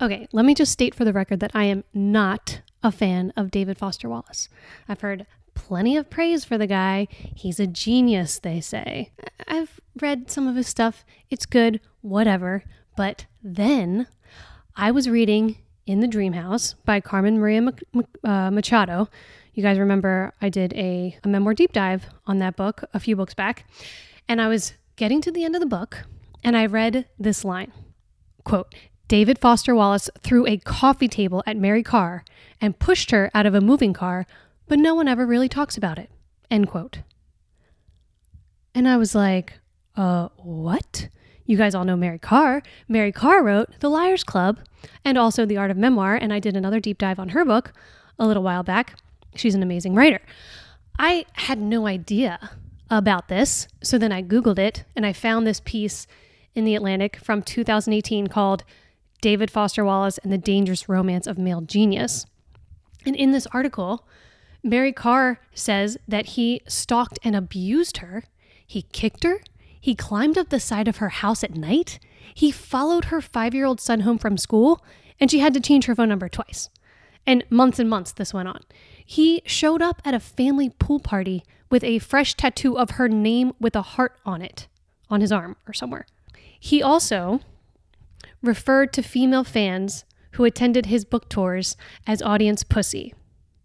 Okay, let me just state for the record that I am not a fan of David Foster Wallace. I've heard plenty of praise for the guy. He's a genius, they say. I've read some of his stuff. It's good, whatever. But then I was reading In the Dream House by Carmen Maria Machado. You guys remember I did a memoir deep dive on that book a few books back. And I was getting to the end of the book and I read this line, quote, David Foster Wallace threw a coffee table at Mary Karr and pushed her out of a moving car, but no one ever really talks about it, end quote. And I was like, what? You guys all know Mary Karr. Mary Karr wrote The Liars Club and also The Art of Memoir, and I did another deep dive on her book a little while back. She's an amazing writer. I had no idea about this, so then I Googled it, and I found this piece in The Atlantic from 2018 called David Foster Wallace and the Dangerous Romance of Male Genius. And in this article, Mary Karr says that he stalked and abused her. He kicked her. He climbed up the side of her house at night. He followed her 5-year-old son home from school, and she had to change her phone number twice. And months this went on. He showed up at a family pool party with a fresh tattoo of her name with a heart on it, on his arm or somewhere. He also referred to female fans who attended his book tours as audience pussy.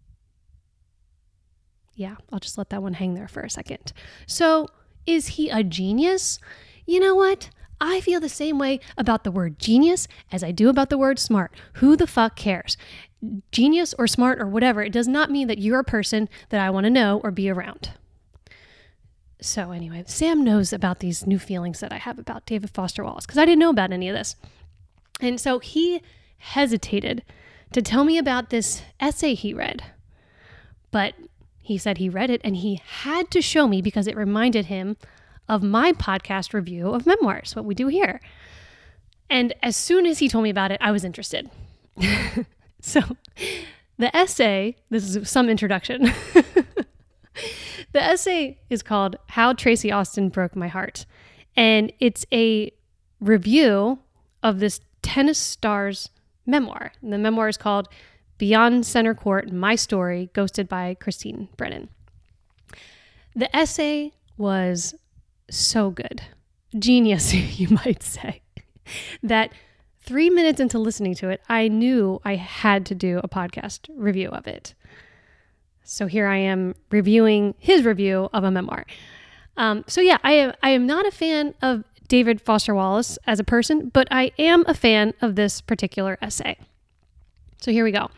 Yeah, I'll just let that one hang there for a second. So, is he a genius? You know what? I feel the same way about the word genius as I do about the word smart. Who the fuck cares? Genius or smart or whatever, it does not mean that you're a person that I want to know or be around. So anyway, Sam knows about these new feelings that I have about David Foster Wallace because I didn't know about any of this. And so he hesitated to tell me about this essay he read. But he said he read it and he had to show me because it reminded him of my podcast review of memoirs, what we do here. And as soon as he told me about it, I was interested. So the essay, this is some introduction. The essay is called How Tracy Austin Broke My Heart. And it's a review of this tennis star's memoir. And the memoir is called Beyond Center Court, My Story, ghosted by Christine Brennan. The essay was so good. Genius, you might say. That 3 minutes into listening to it, I knew I had to do a podcast review of it. So here I am reviewing his review of a memoir. So yeah, I am not a fan of David Foster Wallace as a person, but I am a fan of this particular essay. So here we go.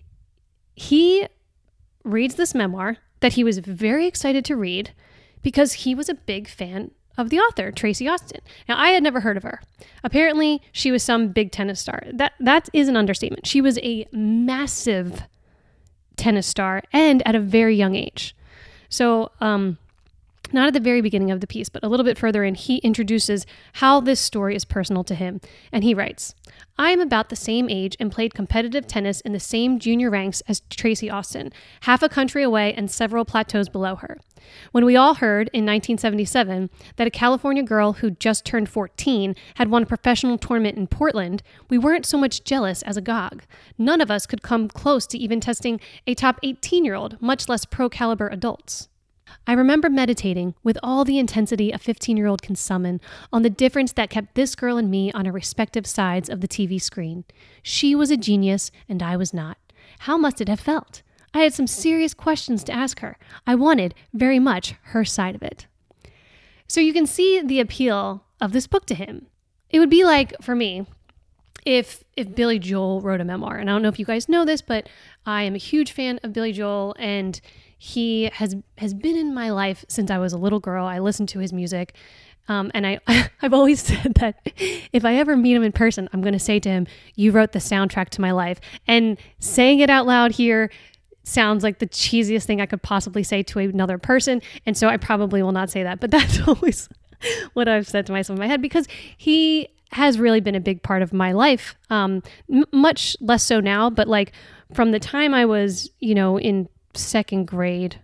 He reads this memoir that he was very excited to read because he was a big fan of the author, Tracy Austin. Now, I had never heard of her. Apparently, she was some big tennis star. That is an understatement. She was a massive tennis star and at a very young age. So, not at the very beginning of the piece, but a little bit further in, he introduces how this story is personal to him. And he writes, I am about the same age and played competitive tennis in the same junior ranks as Tracy Austin, half a country away and several plateaus below her. When we all heard in 1977 that a California girl who just turned 14 had won a professional tournament in Portland, we weren't so much jealous as agog. None of us could come close to even testing a top 18-year-old, much less pro-caliber adults. I remember meditating with all the intensity a 15-year-old can summon on the difference that kept this girl and me on our respective sides of the TV screen. She was a genius and I was not. How must it have felt? I had some serious questions to ask her. I wanted very much her side of it. So you can see the appeal of this book to him. It would be like, for me, if Billy Joel wrote a memoir. And I don't know if you guys know this, but I am a huge fan of Billy Joel, and he has been in my life since I was a little girl. I listened to his music. And I've always said that if I ever meet him in person, I'm going to say to him, you wrote the soundtrack to my life. And saying it out loud here sounds like the cheesiest thing I could possibly say to another person. And so I probably will not say that. But that's always what I've said to myself in my head, because he has really been a big part of my life. Much less so now, but like from the time I was, in second grade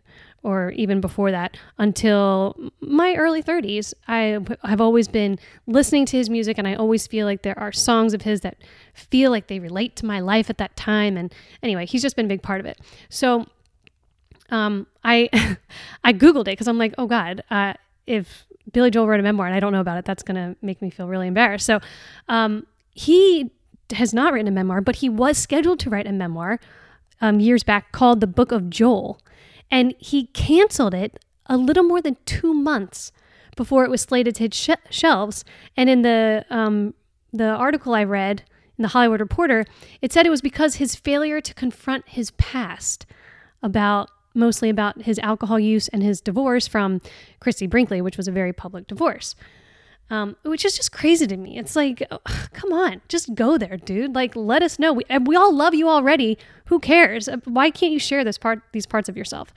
or even before that, until my early 30s. I have always been listening to his music, and I always feel like there are songs of his that feel like they relate to my life at that time. And anyway, he's just been a big part of it. So I I Googled it because I'm like, oh God, if Billy Joel wrote a memoir and I don't know about it, that's going to make me feel really embarrassed. So he has not written a memoir, but he was scheduled to write a memoir years back called The Book of Joel. And he canceled it a little more than 2 months before it was slated to hit shelves. And in the article I read in the Hollywood Reporter, it said it was because his failure to confront his past mostly about his alcohol use and his divorce from Christy Brinkley, which was a very public divorce, which is just crazy to me. It's like, oh, come on, just go there, dude. Like, let us know. We all love you already. Who cares? Why can't you share these parts of yourself?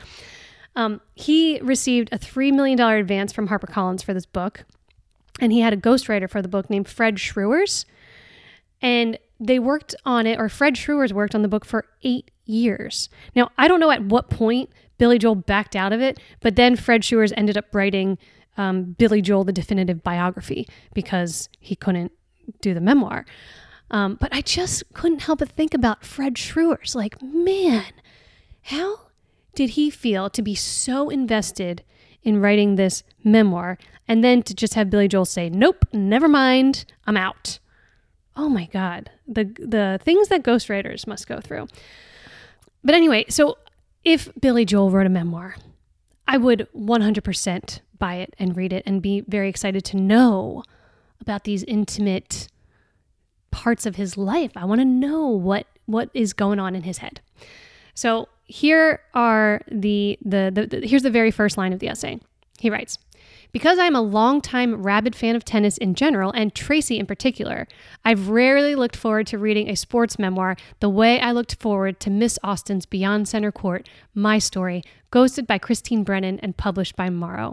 He received a $3 million advance from HarperCollins for this book, and he had a ghostwriter for the book named Fred Schruers, and they worked on it, or Fred Schruers worked on the book for 8 years. Now, I don't know at what point Billy Joel backed out of it, but then Fred Schruers ended up writing Billy Joel, the definitive biography, because he couldn't do the memoir. But I just couldn't help but think about Fred Schruers. Like, man, how did he feel to be so invested in writing this memoir and then to just have Billy Joel say, nope, never mind, I'm out. Oh my God, the things that ghostwriters must go through. But anyway, so if Billy Joel wrote a memoir, I would 100% buy it and read it and be very excited to know about these intimate parts of his life. I want to know what is going on in his head. So here are here's the very first line of the essay. He writes, "Because I'm a longtime rabid fan of tennis in general, and Tracy in particular, I've rarely looked forward to reading a sports memoir the way I looked forward to Miss Austen's Beyond Center Court, My Story, ghosted by Christine Brennan and published by Morrow."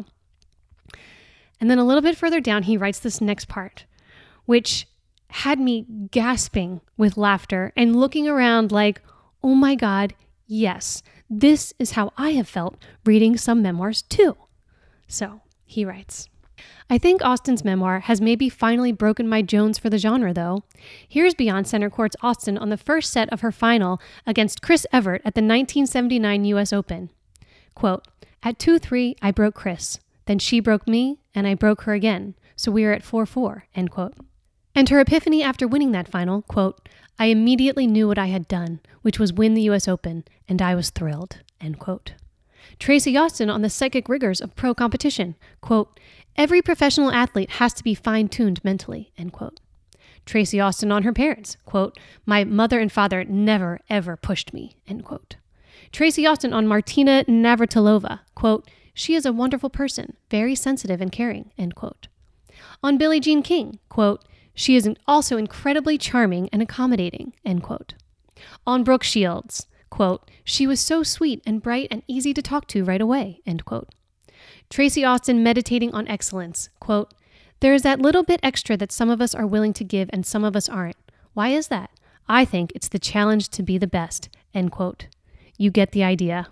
And then a little bit further down, he writes this next part, which had me gasping with laughter and looking around like, oh my God, yes, this is how I have felt reading some memoirs too. So he writes, "I think Austen's memoir has maybe finally broken my Jones for the genre, though. Here's Beyond Center Court's Austen on the first set of her final against Chris Evert at the 1979 U.S. Open. Quote, at 2-3, I broke Chris. Then she broke me, and I broke her again. So we are at 4-4, end quote. And her epiphany after winning that final, quote, I immediately knew what I had done, which was win the U.S. Open, and I was thrilled, end quote. Tracy Austen on the psychic rigors of pro competition, quote, every professional athlete has to be fine-tuned mentally, end quote. Tracy Austen on her parents, quote, my mother and father never, ever pushed me, end quote. Tracy Austen on Martina Navratilova, quote, she is a wonderful person, very sensitive and caring, end quote. On Billie Jean King, quote, she is also incredibly charming and accommodating, end quote. On Brooke Shields, quote, she was so sweet and bright and easy to talk to right away, end quote. Tracy Austen meditating on excellence, quote, there is that little bit extra that some of us are willing to give and some of us aren't. Why is that? I think it's the challenge to be the best, end quote. You get the idea.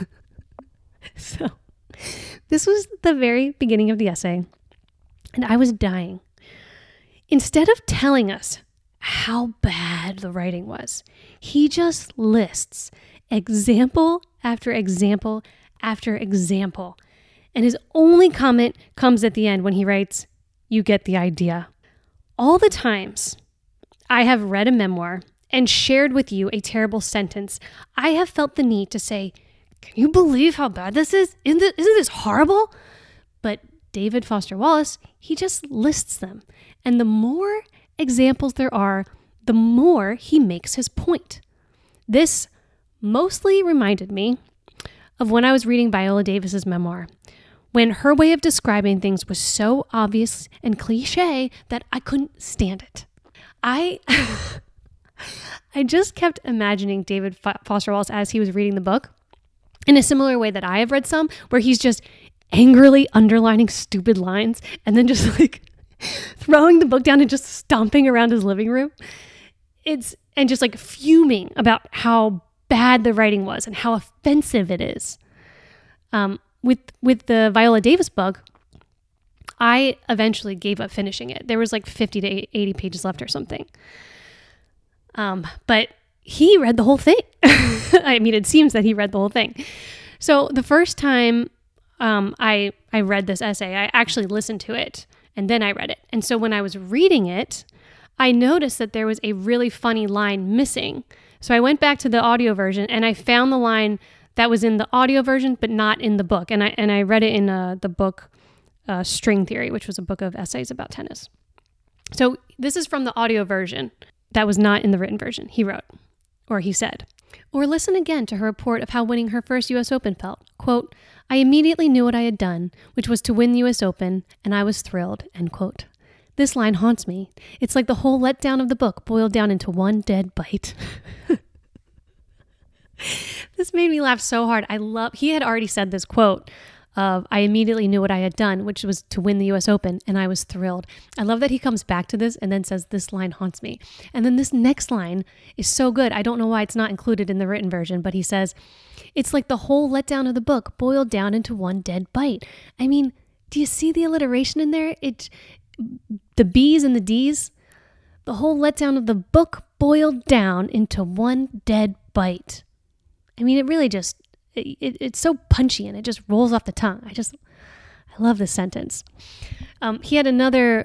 So, this was the very beginning of the essay, and I was dying. Instead of telling us how bad the writing was, he just lists example after example after example. And his only comment comes at the end when he writes, you get the idea. All the times I have read a memoir and shared with you a terrible sentence, I have felt the need to say, can you believe how bad this is? Isn't this horrible? But David Foster Wallace, he just lists them. And the more examples there are, the more he makes his point. This mostly reminded me of when I was reading Viola Davis's memoir, when her way of describing things was so obvious and cliche that I couldn't stand it. I just kept imagining David Foster Wallace as he was reading the book in a similar way that I have read some, where he's just angrily underlining stupid lines and then just like throwing the book down and just stomping around his living room. And just like fuming about how bad the writing was and how offensive it is. with the Viola Davis book, I eventually gave up finishing it. There was like 50 to 80 pages left or something. But he read the whole thing. I mean, it seems that he read the whole thing. So the first time I read this essay, I actually listened to it and then I read it. And so when I was reading it, I noticed that there was a really funny line missing. So I went back to the audio version and I found the line that was in the audio version, but not in the book. And I read it in the book String Theory, which was a book of essays about tennis. So this is from the audio version that was not in the written version. He wrote, or he said, or listen again to her report of how winning her first U.S. Open felt. Quote, I immediately knew what I had done, which was to win the U.S. Open, and I was thrilled, end quote. This line haunts me. It's like the whole letdown of the book boiled down into one dead bite. This made me laugh so hard. He had already said this quote of, I immediately knew what I had done, which was to win the US Open, and I was thrilled. I love that he comes back to this and then says, this line haunts me. And then this next line is so good. I don't know why it's not included in the written version, but he says, it's like the whole letdown of the book boiled down into one dead bite. I mean, do you see the alliteration in there? The B's and the D's, the whole letdown of the book boiled down into one dead bite. I mean, it really just, it's so punchy and it just rolls off the tongue. I love this sentence. He had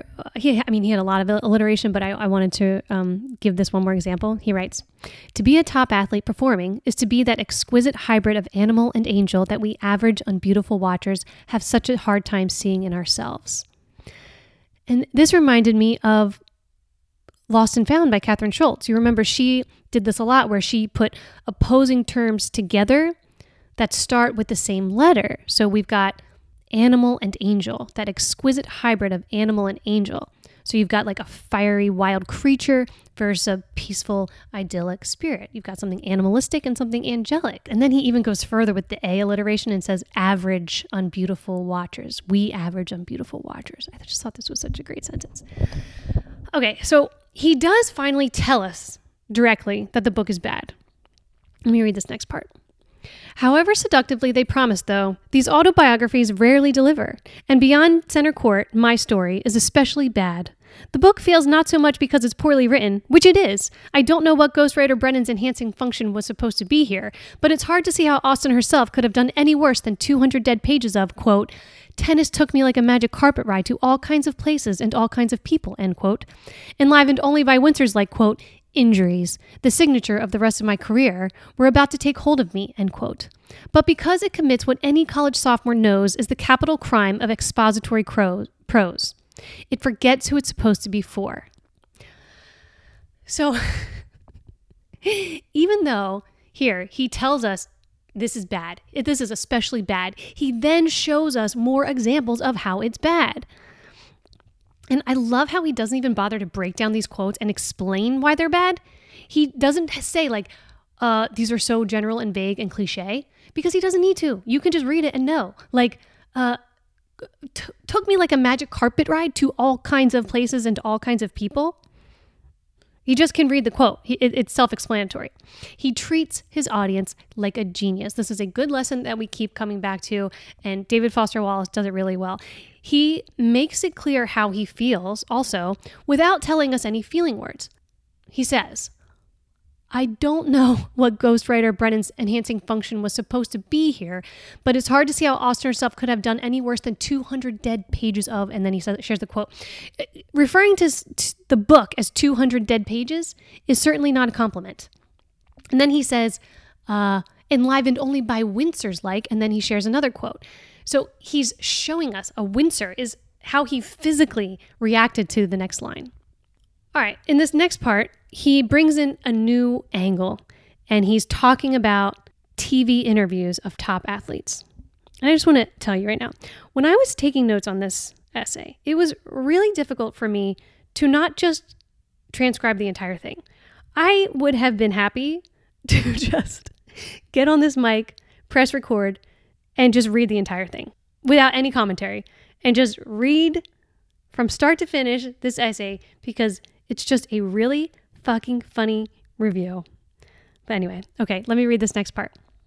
a lot of alliteration, but I wanted to give this one more example. He writes, to be a top athlete performing is to be that exquisite hybrid of animal and angel that we average unbeautiful watchers have such a hard time seeing in ourselves. And this reminded me of Lost and Found by Kathryn Schultz. You remember she did this a lot where she put opposing terms together that start with the same letter. So we've got animal and angel, that exquisite hybrid of animal and angel. So you've got like a fiery wild creature versus a peaceful idyllic spirit. You've got something animalistic and something angelic. And then he even goes further with the A alliteration and says average unbeautiful watchers. We average unbeautiful watchers. I just thought this was such a great sentence. Okay, so he does finally tell us directly that the book is bad. Let me read this next part. However seductively they promise, though, these autobiographies rarely deliver, and beyond center court, my story is especially bad. The book fails not so much because it's poorly written, which it is. I don't know what ghostwriter Brennan's enhancing function was supposed to be here, but it's hard to see how Austen herself could have done any worse than 200 dead pages of, quote, tennis took me like a magic carpet ride to all kinds of places and all kinds of people, end quote, enlivened only by Windsor's like, quote, injuries, the signature of the rest of my career, were about to take hold of me, end quote. But because it commits what any college sophomore knows is the capital crime of expository prose, it forgets who it's supposed to be for. So, even though here he tells us this is bad, this is especially bad, he then shows us more examples of how it's bad. And I love how he doesn't even bother to break down these quotes and explain why they're bad. He doesn't say like, these are so general and vague and cliche, because he doesn't need to. You can just read it and know. Like, took me like a magic carpet ride to all kinds of places and to all kinds of people. You just can read the quote. It's self-explanatory. He treats his audience like a genius. This is a good lesson that we keep coming back to, and David Foster Wallace does it really well. He makes it clear how he feels also without telling us any feeling words. He says, I don't know what ghostwriter Brennan's enhancing function was supposed to be here, but it's hard to see how Austen herself could have done any worse than 200 dead pages of, and then he shares the quote. Referring to the book as 200 dead pages is certainly not a compliment. And then he says, enlivened only by Windsor's like, and then he shares another quote. So he's showing us a Windsor is how he physically reacted to the next line. All right, in this next part, he brings in a new angle, and he's talking about TV interviews of top athletes. And I just want to tell you right now, when I was taking notes on this essay, it was really difficult for me to not just transcribe the entire thing. I would have been happy to just get on this mic, press record, and just read the entire thing without any commentary, and just read from start to finish this essay, because it's just a really fucking funny review. But anyway, okay, let me read this next part.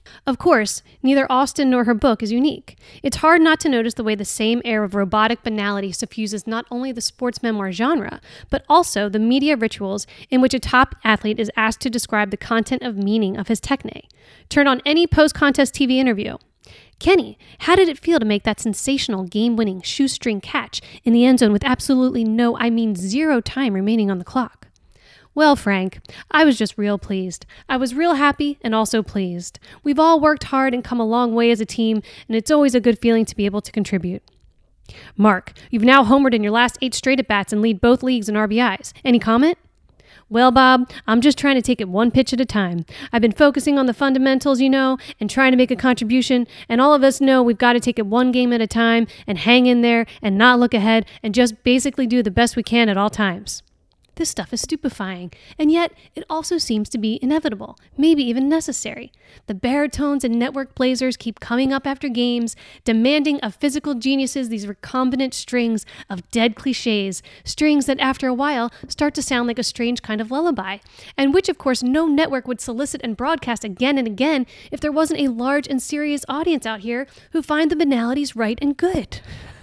Of course, neither Austen nor her book is unique. It's hard not to notice the way the same air of robotic banality suffuses not only the sports memoir genre, but also the media rituals in which a top athlete is asked to describe the content of meaning of his techne. Turn on any post-contest TV interview. Kenny, how did it feel to make that sensational game-winning shoestring catch in the end zone with absolutely no, I mean zero time remaining on the clock? Well, Frank, I was just real pleased. I was real happy and also pleased. We've all worked hard and come a long way as a team, and it's always a good feeling to be able to contribute. Mark, you've now homered in your last 8 straight at-bats and lead both leagues in RBIs. Any comment? Well, Bob, I'm just trying to take it one pitch at a time. I've been focusing on the fundamentals, and trying to make a contribution, and all of us know we've got to take it one game at a time and hang in there and not look ahead and just basically do the best we can at all times. This stuff is stupefying, and yet it also seems to be inevitable, maybe even necessary. The baritones and network blazers keep coming up after games, demanding of physical geniuses these recombinant strings of dead cliches, strings that after a while start to sound like a strange kind of lullaby, and which of course no network would solicit and broadcast again and again if there wasn't a large and serious audience out here who find the banalities right and good.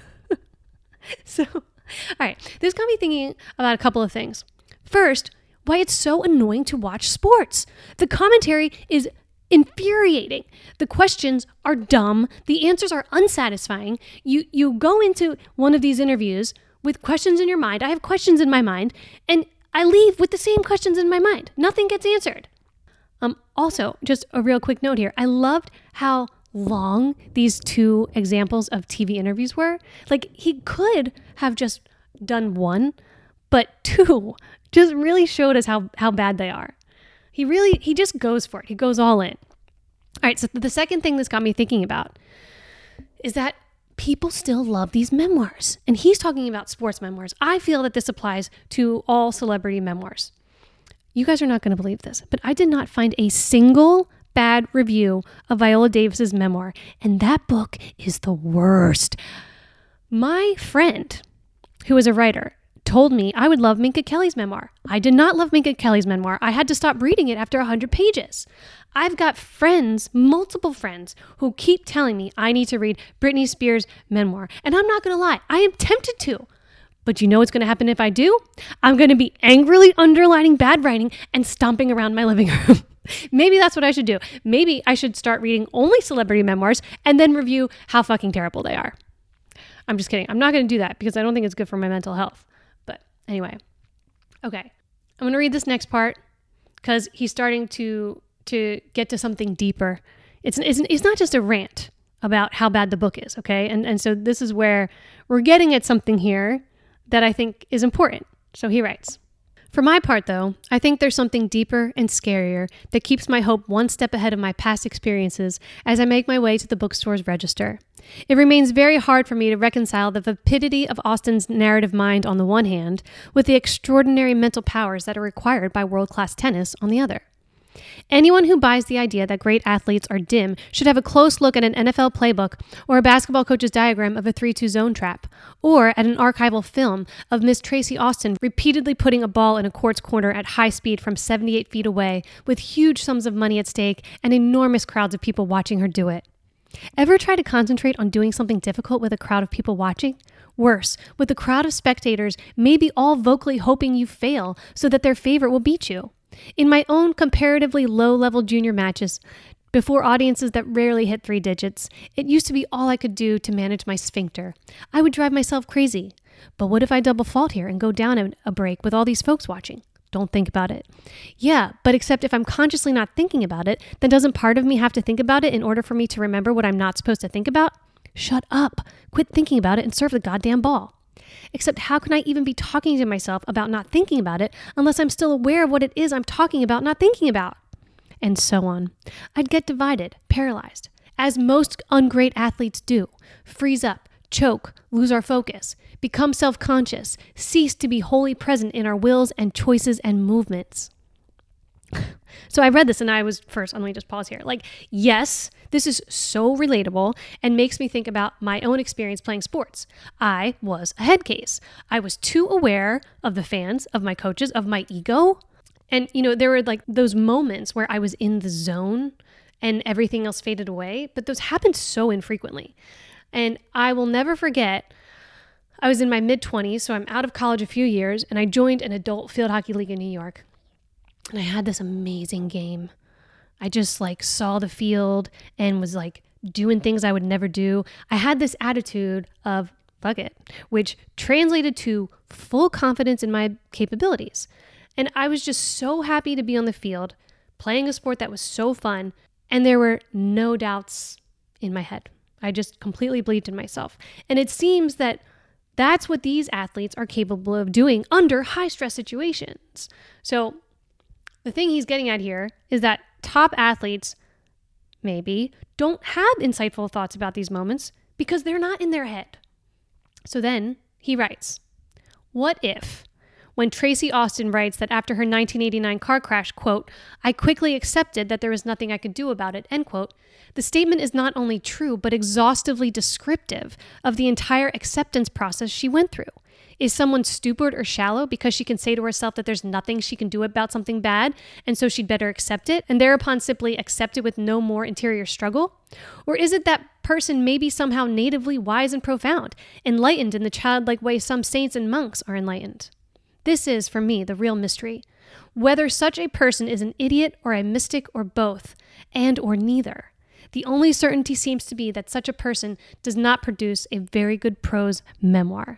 All right, this got me thinking about a couple of things. First, why it's so annoying to watch sports. The commentary is infuriating. The questions are dumb. The answers are unsatisfying. You go into one of these interviews with questions in your mind. I have questions in my mind, and I leave with the same questions in my mind. Nothing gets answered. Also, just a real quick note here. I loved how long these 2 examples of TV interviews were. Like, he could have just done 1, but 2 just really showed us how bad they are. He just goes for it. He goes all in. All right, so the second thing this got me thinking about is that people still love these memoirs. And he's talking about sports memoirs. I feel that this applies to all celebrity memoirs. You guys are not going to believe this, but I did not find a single bad review of Viola Davis's memoir, and that book is the worst. My friend, who is a writer, told me I would love Minka Kelly's memoir. I did not love Minka Kelly's memoir. I had to stop reading it after 100 pages. I've got friends, multiple friends, who keep telling me I need to read Britney Spears' memoir, and I'm not going to lie, I am tempted to. But you know what's going to happen if I do? I'm going to be angrily underlining bad writing and stomping around my living room. Maybe that's what I should do. Maybe I should start reading only celebrity memoirs and then review how fucking terrible they are. I'm just kidding. I'm not going to do that because I don't think it's good for my mental health. But anyway, okay. I'm going to read this next part because he's starting to get to something deeper. It's not just a rant about how bad the book is, okay? And so this is where we're getting at something here that I think is important. So he writes, "For my part, though, I think there's something deeper and scarier that keeps my hope one step ahead of my past experiences as I make my way to the bookstore's register. It remains very hard for me to reconcile the vapidity of Austen's narrative mind on the one hand with the extraordinary mental powers that are required by world-class tennis on the other. Anyone who buys the idea that great athletes are dim should have a close look at an NFL playbook or a basketball coach's diagram of a 3-2 zone trap, or at an archival film of Miss Tracy Austen repeatedly putting a ball in a court's corner at high speed from 78 feet away with huge sums of money at stake and enormous crowds of people watching her do it. Ever try to concentrate on doing something difficult with a crowd of people watching? Worse, with a crowd of spectators maybe all vocally hoping you fail so that their favorite will beat you. In my own comparatively low-level junior matches, before audiences that rarely hit 3 digits, it used to be all I could do to manage my sphincter. I would drive myself crazy. But what if I double fault here and go down a break with all these folks watching? Don't think about it. Yeah, but except if I'm consciously not thinking about it, then doesn't part of me have to think about it in order for me to remember what I'm not supposed to think about? Shut up. Quit thinking about it and serve the goddamn ball. Except how can I even be talking to myself about not thinking about it unless I'm still aware of what it is I'm talking about not thinking about? And so on. I'd get divided, paralyzed, as most ungreat athletes do. Freeze up, choke, lose our focus, become self-conscious, cease to be wholly present in our wills and choices and movements. So I read this and I was first, let me just pause here. Like, yes, this is so relatable and makes me think about my own experience playing sports. I was a head case. I was too aware of the fans, of my coaches, of my ego. And, there were like those moments where I was in the zone and everything else faded away. But those happened so infrequently. And I will never forget, I was in my mid-20s, so I'm out of college a few years, and I joined an adult field hockey league in New York. And I had this amazing game. I just like saw the field and was like doing things I would never do. I had this attitude of fuck it, which translated to full confidence in my capabilities. And I was just so happy to be on the field, playing a sport that was so fun, and there were no doubts in my head. I just completely believed in myself. And it seems that that's what these athletes are capable of doing under high-stress situations. So the thing he's getting at here is that top athletes maybe don't have insightful thoughts about these moments because they're not in their head. So then he writes, what if, when Tracy Austin writes that after her 1989 car crash, quote, I quickly accepted that there was nothing I could do about it, end quote, the statement is not only true, but exhaustively descriptive of the entire acceptance process she went through. Is someone stupid or shallow because she can say to herself that there's nothing she can do about something bad, and so she'd better accept it, and thereupon simply accept it with no more interior struggle? Or is it that person maybe somehow natively wise and profound, enlightened in the childlike way some saints and monks are enlightened? This is, for me, the real mystery. Whether such a person is an idiot or a mystic or both, and or neither. The only certainty seems to be that such a person does not produce a very good prose memoir.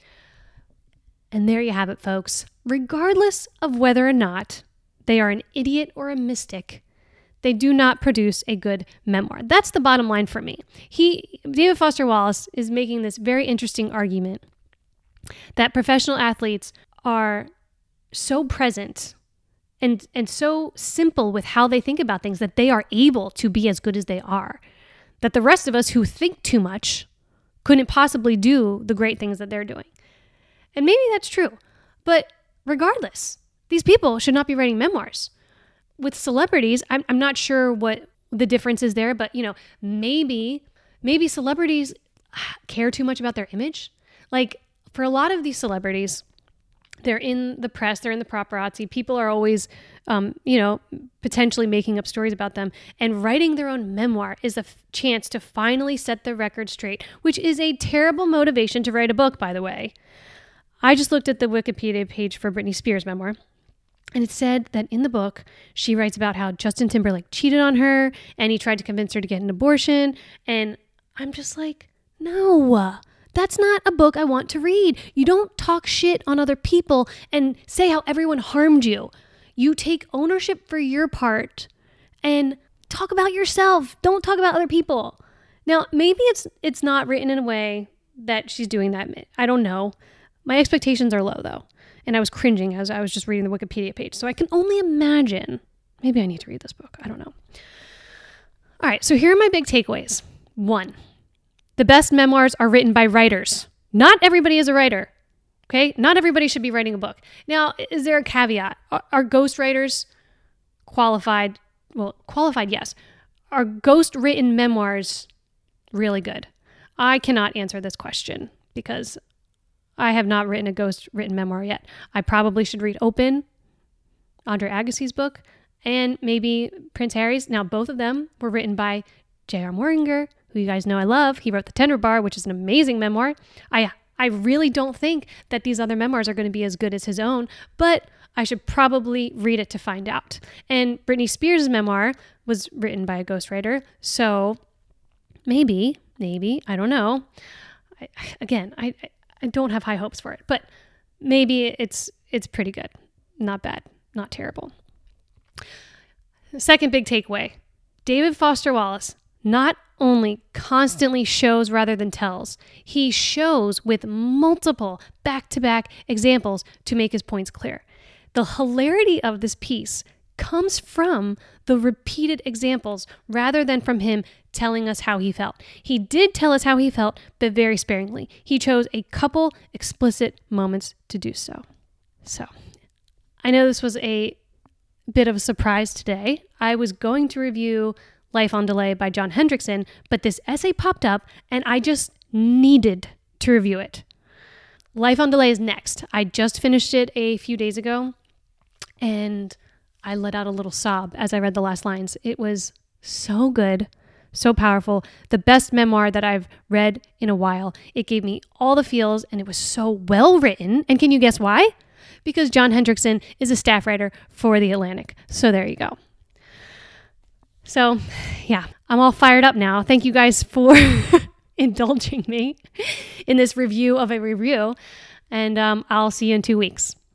And there you have it, folks. Regardless of whether or not they are an idiot or a mystic, they do not produce a good memoir. That's the bottom line for me. David Foster Wallace is making this very interesting argument that professional athletes are so present and so simple with how they think about things that they are able to be as good as they are. That the rest of us who think too much couldn't possibly do the great things that they're doing. And maybe that's true, but regardless, these people should not be writing memoirs. With celebrities, I'm not sure what the difference is there, but maybe celebrities care too much about their image. Like for a lot of these celebrities, they're in the press, they're in the paparazzi. People are always, potentially making up stories about them. And writing their own memoir is a chance to finally set the record straight, which is a terrible motivation to write a book, by the way. I just looked at the Wikipedia page for Britney Spears' memoir, and it said that in the book, she writes about how Justin Timberlake cheated on her, and he tried to convince her to get an abortion. And I'm just like, no, that's not a book I want to read. You don't talk shit on other people and say how everyone harmed you. You take ownership for your part and talk about yourself. Don't talk about other people. Now, maybe it's not written in a way that she's doing that. I don't know. My expectations are low, though, and I was cringing as I was just reading the Wikipedia page, so I can only imagine. Maybe I need to read this book. I don't know. All right, so here are my big takeaways. 1, the best memoirs are written by writers. Not everybody is a writer, okay? Not everybody should be writing a book. Now, is there a caveat? Are ghostwriters qualified? Well, qualified, yes. Are ghost-written memoirs really good? I cannot answer this question because I have not written a ghost-written memoir yet. I probably should read Open, Andre Agassi's book, and maybe Prince Harry's. Now, both of them were written by J.R. Mooringer, who you guys know I love. He wrote The Tender Bar, which is an amazing memoir. I really don't think that these other memoirs are going to be as good as his own, but I should probably read it to find out. And Britney Spears' memoir was written by a ghostwriter, so maybe, I don't know. I don't have high hopes for it, but maybe it's pretty good. Not bad, not terrible. The second big takeaway, David Foster Wallace not only constantly shows rather than tells, he shows with multiple back-to-back examples to make his points clear. The hilarity of this piece comes from the repeated examples rather than from him telling us how he felt. He did tell us how he felt, but very sparingly. He chose a couple explicit moments to do so. So, I know this was a bit of a surprise today. I was going to review Life on Delay by John Hendrickson, but this essay popped up and I just needed to review it. Life on Delay is next. I just finished it a few days ago and I let out a little sob as I read the last lines. It was So good, so powerful. The best memoir that I've read in a while. It gave me all the feels and it was so well written. And can you guess why? Because John Hendrickson is a staff writer for The Atlantic. So there you go. So yeah, I'm all fired up now. Thank you guys for indulging me in this review of a review. And I'll see you in 2 weeks.